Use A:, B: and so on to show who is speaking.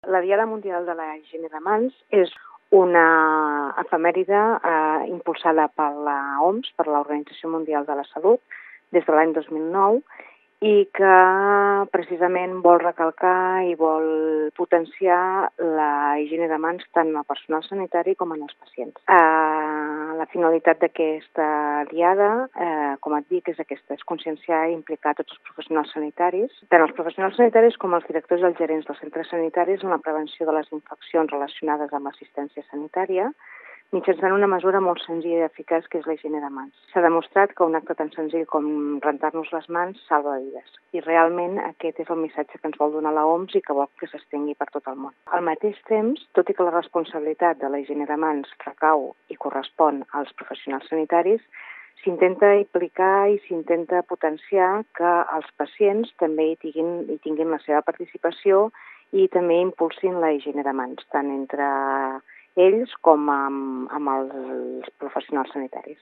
A: La Diada Mundial de la Higiene de Mans és una efemèride impulsada per l'OMS, per l'Organització Mundial de la Salut, des de l'any 2009, i que precisament vol recalcar i vol potenciar la higiene de mans tant en el personal sanitari com en els pacients. La finalitat d'aquesta diada, com et dic, és aquesta, és conscienciar i implicar tots els professionals sanitaris, tant els professionals sanitaris com els directors i els gerents dels centres sanitaris en la prevenció de les infeccions relacionades amb l'assistència sanitària, mitjançant una mesura molt senzilla i eficaç que és la higiene de mans. S'ha demostrat que un acte tan senzill com rentar-nos les mans salva vides. I realment aquest és el missatge que ens vol donar l'OMS i que vol que s'estengui per tot el món. Al mateix temps, tot i que la responsabilitat de la higiene de mans recau i correspon als professionals sanitaris, s'intenta implicar i s'intenta potenciar que els pacients també hi tinguin la seva participació i també impulsin la higiene de mans, tant entre ells com amb els professionals sanitaris.